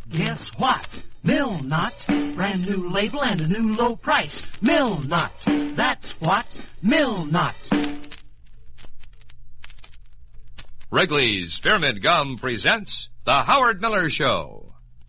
Guess what? Milnut, brand new label and a new low price. Milnut, that's what. Milnut. Wrigley's Spearmint Gum presents The Howard Miller Show.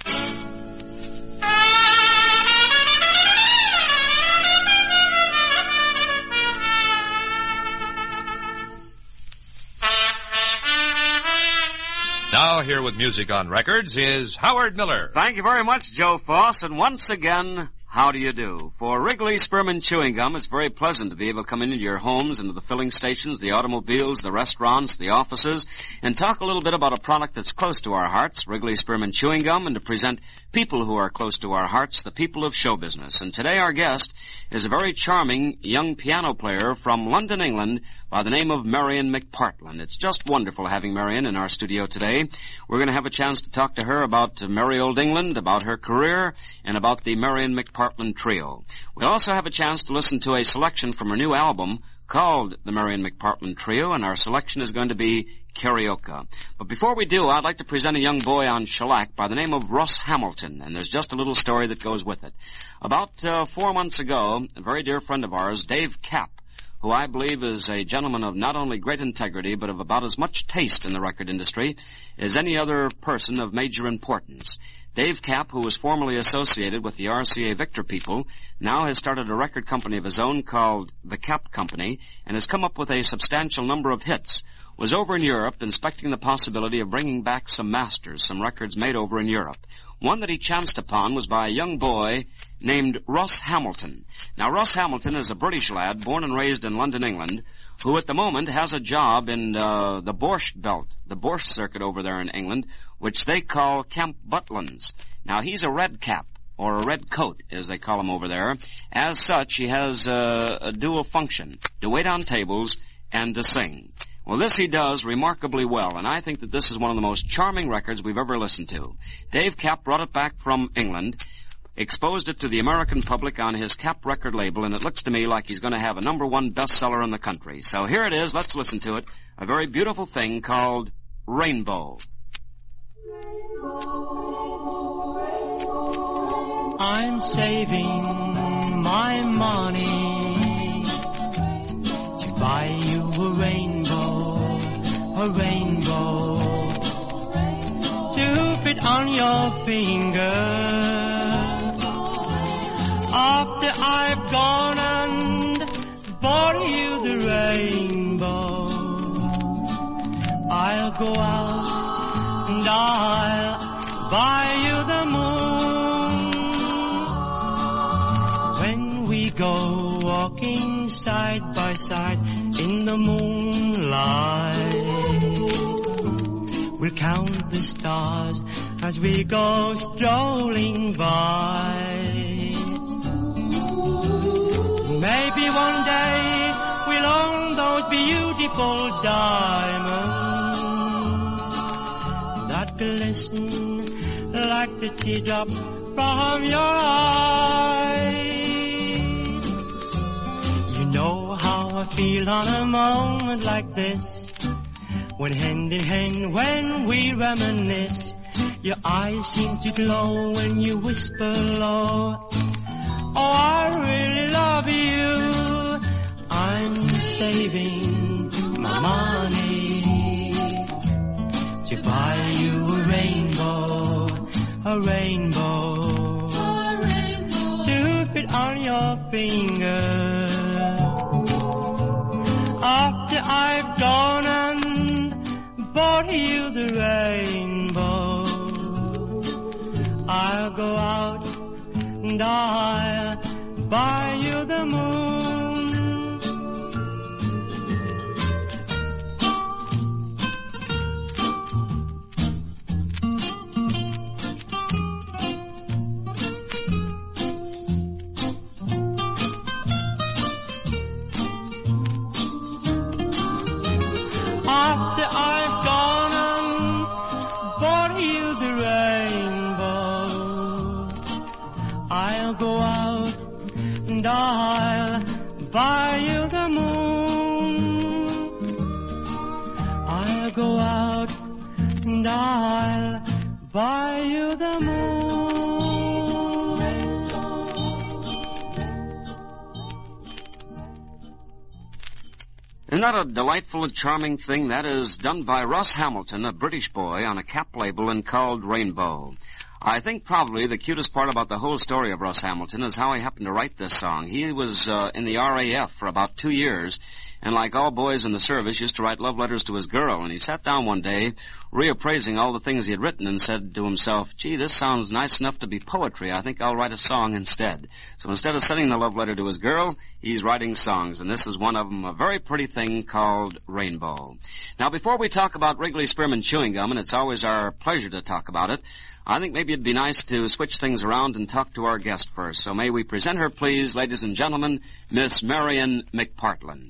Now, here with music on records is Howard Miller. Thank you very much, Joe Foss, and once again, how do you do? For Wrigley Spearmint Chewing Gum, it's very pleasant to be able to come into your homes, into the filling stations, the automobiles, the restaurants, the offices, and talk a little bit about a product that's close to our hearts, Wrigley Spearmint Chewing Gum, and to present people who are close to our hearts, the people of show business. And today our guest is a very charming young piano player from London, England, by the name of Marion McPartland. It's just wonderful having Marion in our studio today. We're going to have a chance to talk to her about merry old England, about her career, and about the Marion McPartland Trio. We'll also have a chance to listen to a selection from her new album called the Marion McPartland Trio, and our selection is going to be karaoke. But before we do, I'd like to present a young boy on shellac by the name of Russ Hamilton, and there's just a little story that goes with it. About 4 months ago, a very dear friend of ours, Dave Kapp, who I believe is a gentleman of not only great integrity, but of about as much taste in the record industry as any other person of major importance. Dave Kapp, who was formerly associated with the RCA Victor people, now has started a record company of his own called The Kapp Company, and has come up with a substantial number of hits. Was over in Europe inspecting the possibility of bringing back some masters, some records made over in Europe. One that he chanced upon was by a young boy named Russ Hamilton. Now, Russ Hamilton is a British lad born and raised in London, England, who at the moment has a job in the Borscht Belt, the Borscht Circuit over there in England, which they call Camp Butlins. Now, he's a red cap, or a red coat, as they call him over there. As such, he has a dual function, to wait on tables and to sing. Well, this he does remarkably well, and I think that this is one of the most charming records we've ever listened to. Dave Kapp brought it back from England, exposed it to the American public on his Kapp record label, and it looks to me like he's going to have a #1 bestseller in the country. So here it is, let's listen to it, a very beautiful thing called Rainbow. I'm saving my money to buy you a rainbow, to fit on your finger. After I've gone and bought you the rainbow, I'll go out and I'll buy you the moon. When we go walking side by side in the moonlight, we'll count the stars as we go strolling by. Maybe one day we'll own those beautiful diamonds that glisten like the teardrop from your eyes. You know how I feel on a moment like this, when hand in hand, when we reminisce, your eyes seem to glow when you whisper low, oh, I really love you. I'm saving my money to buy you a rainbow, to fit on your finger. After I've gone and bought you the rainbow, I'll go out and I'll buy you the moon. After I've gone and bought you the rainbow, I'll go out and I'll buy you the moon. I'll go out and I'll buy you the moon. Isn't that a delightful and charming thing? That is done by Russ Hamilton, a British boy, on a cap label and called Rainbow. I think probably the cutest part about the whole story of Russ Hamilton is how he happened to write this song. He was in the RAF for about 2 years, and like all boys in the service, used to write love letters to his girl. And he sat down one day, reappraising all the things he had written, and said to himself, gee, this sounds nice enough to be poetry. I think I'll write a song instead. So instead of sending the love letter to his girl, he's writing songs, and this is one of them, a very pretty thing called Rainbow. Now, before we talk about Wrigley Spearmint Chewing Gum, and it's always our pleasure to talk about it, I think maybe it'd be nice to switch things around and talk to our guest first. So may we present her, please, ladies and gentlemen, Miss Marion McPartland.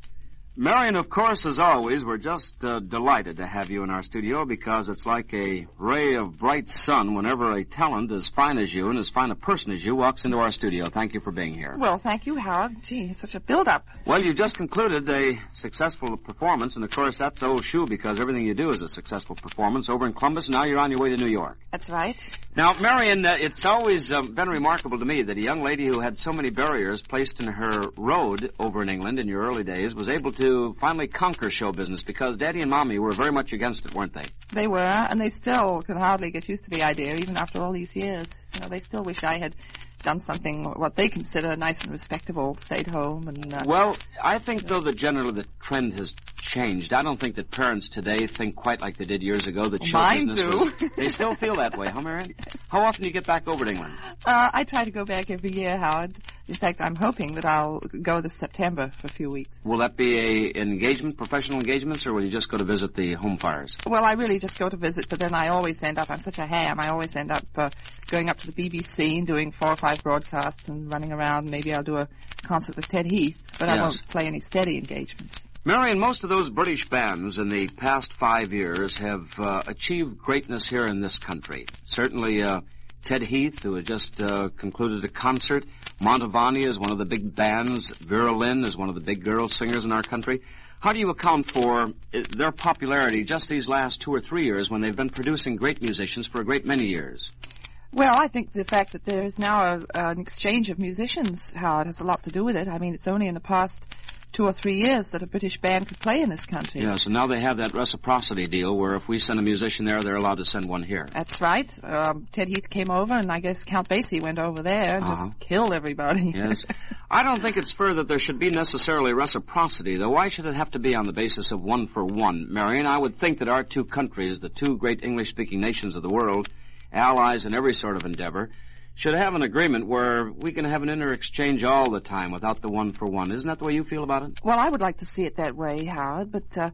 Marion, of course, as always, we're just delighted to have you in our studio because it's like a ray of bright sun whenever a talent as fine as you and as fine a person as you walks into our studio. Thank you for being here. Well, thank you, Howard. Gee, it's such a build-up. Well, you just concluded a successful performance, and of course that's old shoe because everything you do is a successful performance over in Columbus, and now you're on your way to New York. That's right. Now, Marion, it's always been remarkable to me that a young lady who had so many barriers placed in her road over in England in your early days was able to finally conquer show business because Daddy and Mommy were very much against it, weren't they? They were, and they still can hardly get used to the idea, even after all these years. You know, they still wish I had done something, what they consider nice and respectable, stayed home and... Well, I think, though, that generally the trend has changed. I don't think that parents today think quite like they did years ago. That show mine business do. They still feel that way, huh, Marion? How often do you get back over to England? I try to go back every year, Howard. In fact, I'm hoping that I'll go this September for a few weeks. Will that be an engagement, professional engagements, or will you just go to visit the home fires? Well, I really just go to visit, but then I always end up, I'm such a ham, I always end up going up to the BBC and doing 4 or 5 broadcasts and running around. Maybe I'll do a concert with Ted Heath, but I won't play any steady engagements. Marion, most of those British bands in the past 5 years have achieved greatness here in this country. Certainly, Ted Heath, who had just concluded a concert. Montavani is one of the big bands. Vera Lynn is one of the big girl singers in our country. How do you account for their popularity just these last 2 or 3 years when they've been producing great musicians for a great many years? Well, I think the fact that there is now an exchange of musicians, Howard, has a lot to do with it. I mean, it's only in the past 2 or 3 years that a British band could play in this country. Yes, and now they have that reciprocity deal where if we send a musician there, they're allowed to send one here. That's right. Ted Heath came over, and I guess Count Basie went over there and just killed everybody. Yes. I don't think it's fair that there should be necessarily reciprocity, though. Why should it have to be on the basis of 1 for 1? Marion, I would think that our 2 countries, the 2 great English-speaking nations of the world, allies in every sort of endeavor, should have an agreement where we can have an inter-exchange all the time without the 1 for 1. Isn't that the way you feel about it? Well, I would like to see it that way, Howard, but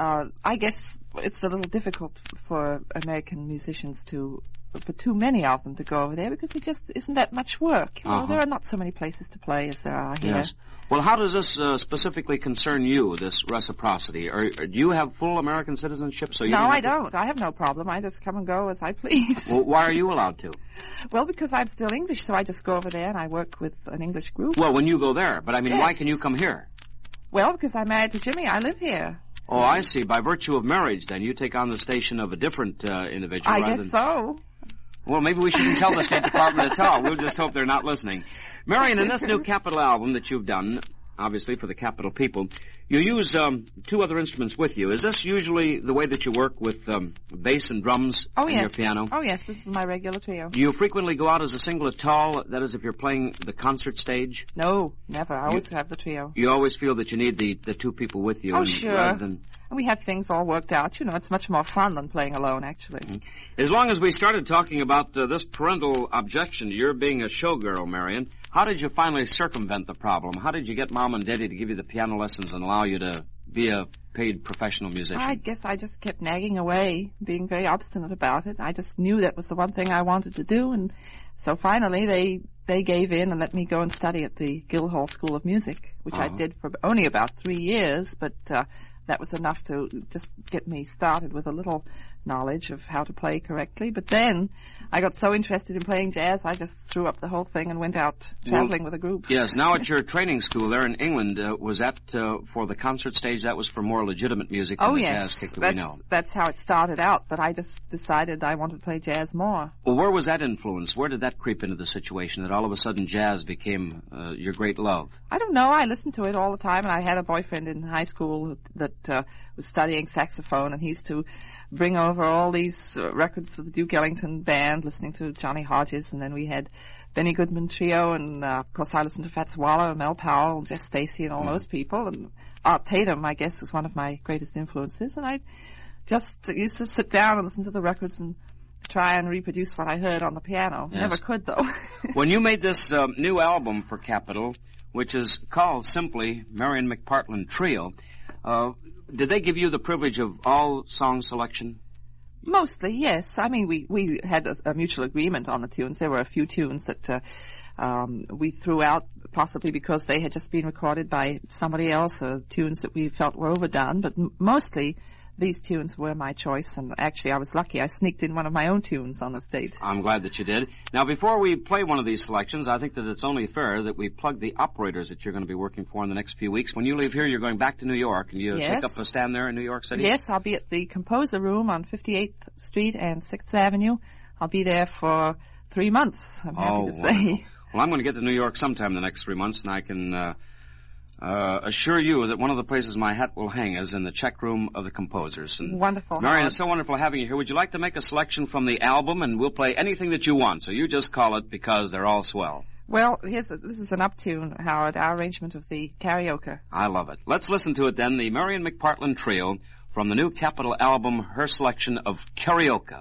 I guess it's a little difficult for American musicians for too many of them to go over there because it just isn't that much work. You know, there are not so many places to play as there are here. Yes. Well, how does this specifically concern you, this reciprocity? Or do you have full American citizenship? So you No, I don't. I have no problem. I just come and go as I please. Well, why are you allowed to? Well, because I'm still English, so I just go over there and I work with an English group. Well, when you go there. But, I mean, Yes. why can you come here? Well, because I'm married to Jimmy. I live here. Oh, I see. By virtue of marriage, then, you take on the station of a different individual. I guess so. Well, maybe we shouldn't tell the State Department at all. We'll just hope they're not listening. Marion, in this new Capitol album that you've done, obviously for the Capitol people, you use 2 other instruments with you. Is this usually the way that you work with bass and drums and your piano? Oh, yes. This is my regular trio. Do you frequently go out as a single at all? That is, if you're playing the concert stage? No, never. I always have the trio. You always feel that you need the 2 people with you? Oh, sure. And we have things all worked out. You know, it's much more fun than playing alone, actually. As long as we started talking about this parental objection to your being a showgirl, Marion, how did you finally circumvent the problem? How did you get Mom and Daddy to give you the piano lessons and allow you to be a paid professional musician? I guess I just kept nagging away, being very obstinate about it. I just knew that was the one thing I wanted to do, and so finally they gave in and let me go and study at the Guildhall School of Music, which I did for only about 3 years, but that was enough to just get me started with a little knowledge of how to play correctly. But then I got so interested in playing jazz, I just threw up the whole thing and went out traveling with a group. Yes, now at your training school there in England, was that for the concert stage? That was for more legitimate music than the jazz kick that we know. That's how it started out, but I just decided I wanted to play jazz more. Well, where was that influence? Where did that creep into the situation that all of a sudden jazz became your great love? I don't know. I listened to it all the time, and I had a boyfriend in high school that was studying saxophone, and he used to bring over all these records for the Duke Ellington Band, listening to Johnny Hodges, and then we had Benny Goodman Trio, and of course I listened to Fats Waller, Mel Powell, Jess Stacy, and all those people, and Art Tatum, I guess, was one of my greatest influences, and I just used to sit down and listen to the records and try and reproduce what I heard on the piano. Yes. Never could, though. When you made this new album for Capitol, which is called simply Marion McPartland Trio, did they give you the privilege of all song selection? Mostly, yes. I mean, we had a mutual agreement on the tunes. There were a few tunes that we threw out, possibly because they had just been recorded by somebody else, or tunes that we felt were overdone. But mostly, these tunes were my choice, and actually I was lucky. I sneaked in one of my own tunes on the stage. I'm glad that you did. Now, before we play one of these selections, I think that it's only fair that we plug the operators that you're going to be working for in the next few weeks. When you leave here, you're going back to New York, and you take up a stand there in New York City? Yes, I'll be at the Composer Room on 58th Street and 6th Avenue. I'll be there for 3 months, I'm happy to say. Well, I'm going to get to New York sometime in the next 3 months, and I can assure you that one of the places my hat will hang is in the check room of the composers. And wonderful. Marion, it's so wonderful having you here. Would you like to make a selection from the album, and we'll play anything that you want, so you just call it because they're all swell. Well, this is an up-tune, Howard, our arrangement of the karaoke. I love it. Let's listen to it then, the Marion McPartland Trio from the new Capitol album, her selection of Karaoke.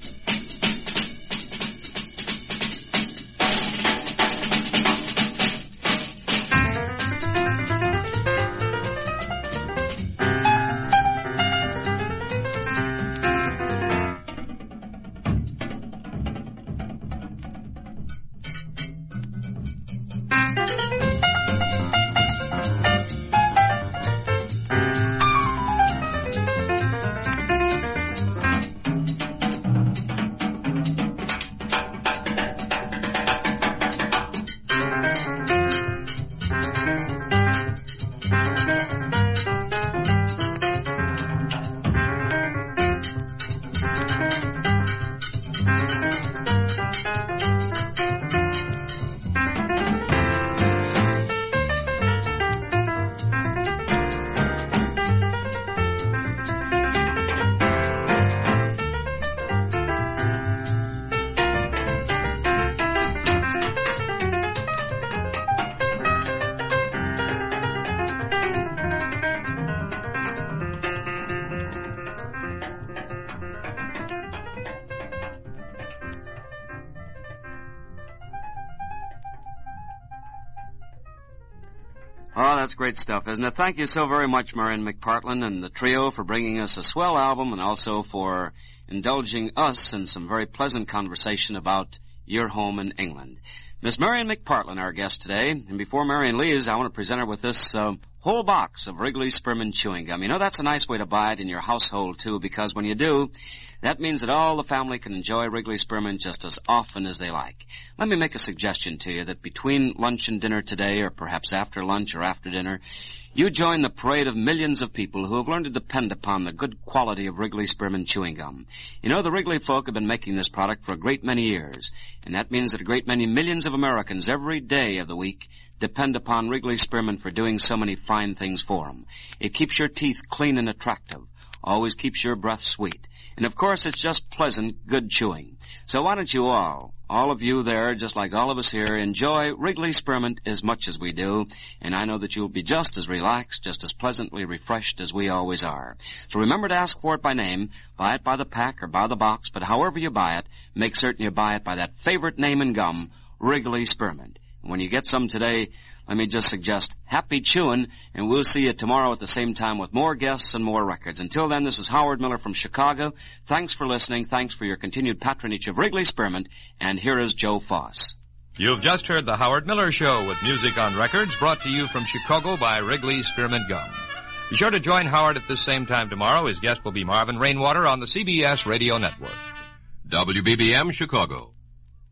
Oh, that's great stuff, isn't it? Thank you so very much, Marion McPartland and the trio, for bringing us a swell album and also for indulging us in some very pleasant conversation about your home in England. Miss Marion McPartland, our guest today, and before Marion leaves, I want to present her with this whole box of Wrigley Spearmint Chewing Gum. You know, that's a nice way to buy it in your household, too, because when you do, that means that all the family can enjoy Wrigley Spearmint just as often as they like. Let me make a suggestion to you that between lunch and dinner today, or perhaps after lunch or after dinner, you join the parade of millions of people who have learned to depend upon the good quality of Wrigley Spearmint Chewing Gum. You know, the Wrigley folk have been making this product for a great many years, and that means that a great many millions of Americans every day of the week depend upon Wrigley Spearmint for doing so many fine things for them. It keeps your teeth clean and attractive, always keeps your breath sweet, and of course it's just pleasant, good chewing. So why don't you all of you there, just like all of us here, enjoy Wrigley Spearmint as much as we do, and I know that you'll be just as relaxed, just as pleasantly refreshed as we always are. So remember to ask for it by name, buy it by the pack or by the box, but however you buy it, make certain you buy it by that favorite name in gum, Wrigley Spearmint. When you get some today, let me just suggest happy chewing, and we'll see you tomorrow at the same time with more guests and more records. Until then, this is Howard Miller from Chicago. Thanks for listening. Thanks for your continued patronage of Wrigley Spearmint, and here is Joe Foss. You've just heard the Howard Miller Show with music on records brought to you from Chicago by Wrigley Spearmint Gum. Be sure to join Howard at this same time tomorrow. His guest will be Marvin Rainwater on the CBS Radio Network. WBBM Chicago.